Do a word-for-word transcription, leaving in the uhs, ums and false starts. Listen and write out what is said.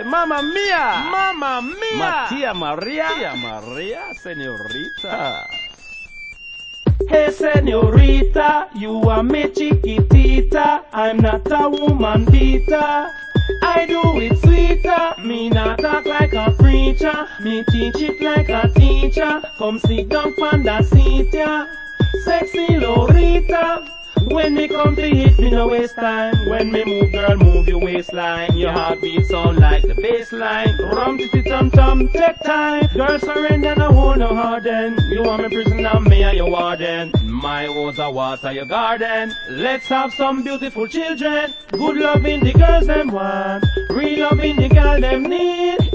Hey, Mamma Mia! Mamma Mia! Mattia Maria! Tia Maria, señorita. Hey senorita, you are me chiquitita. I'm not a woman beater. I do it sweeter. Me not talk like a preacher. Me teach it like a teacher. Come sit down on the seat, yeah. Sexy Lorita. When me come to hit, me no waste time. When me move, girl, move your waistline. Your heartbeat sound like the bassline. Rum titty tum tum, take time. Girl, surrender, no hold no harden. You want me prisoner, me and your warden. My house a water your garden. Let's have some beautiful children. Good love in the girls them want. Real love in the girl them need.